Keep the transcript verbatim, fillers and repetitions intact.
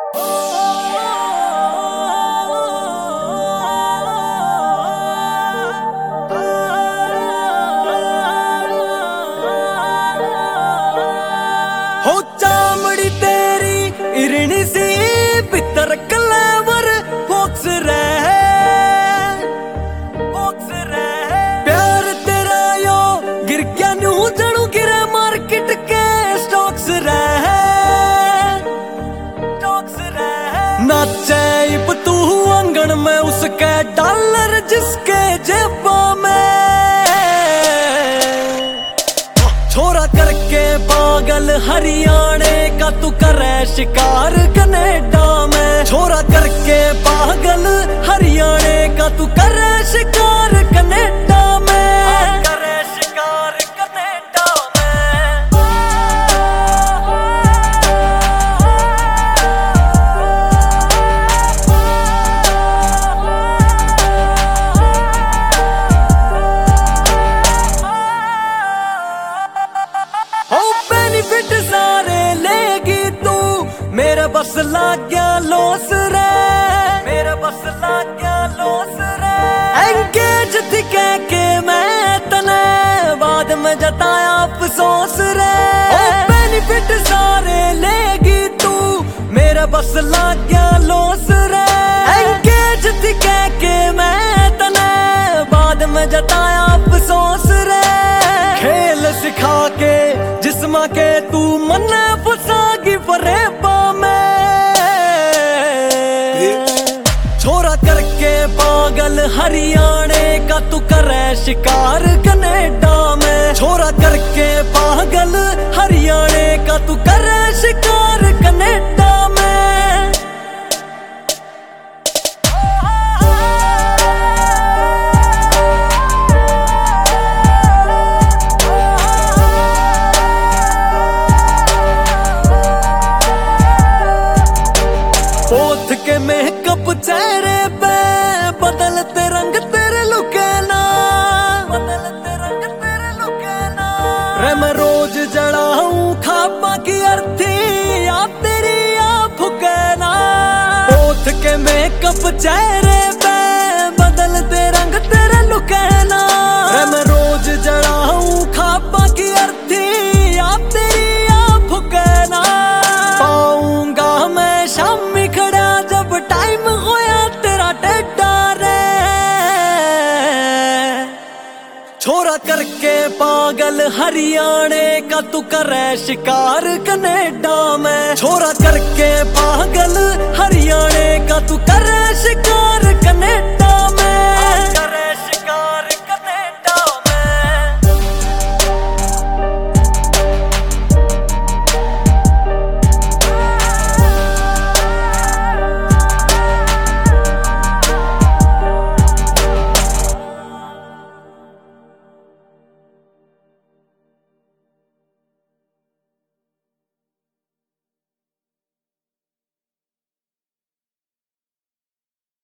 हो चामड़ी तेरी इरनी सी पितर कलेवर फोक्स रहे फोक्स रहे प्यार तेरा यो गिर क्या न्यू जड़ू गिरे मार्केट के स्टॉक्स रहे स्टॉक्स रहे नाचे इब तू आंगन में उसके डॉलर जिसके जेबों में छोरा करके पागल हरियाणे का तू करे शिकार कनेडा में छोरा करके पागल हरियाणे का तू करे शिकार कनेडा में करे शिकार कनेडा बेनिफिट सारे लेगी तू मेरे बस लाग गया लॉस रे मेरे बस लाग गया लॉस रे एंगेज थी कह के मैं तने बाद में जताया अफसोस रे बेनिफिट सारे लेगी तू मेरे बस लाग गया लॉस रे एंगेज थी कह के मैं तने बाद में जताया अफसोस रे खेल सिखा के जिस्मा के तू मन्ने फसागी फरेबा में छोरा करके पागल हरियाणे का तू करे शिकार कनेडा में छोरा करके पागल हरियाणे का तू करे शिकार कनेडा में पोथ के मेकअप चेहरे पे बदलते रंग तेरे लुके ना बदलते रंग तेरे लुके ना रे मैं रोज जड़ाऊं खापा की अर्थी या तेरी या फुके ना पोथ के मेकअप चेहरे पे बदलते रंग तेरे लुके ना रे मैं रोज जड़ाऊं खापा की अर्थी या तेरी या फुके ना पाऊंगा मैं शाम खड़ा जब टाइम होया तेरा टेढ़ा रे छोरा करके पागल हरियाणे का तू करे शिकार कनेडा में छोरा करके पागल हरियाणे का तू करे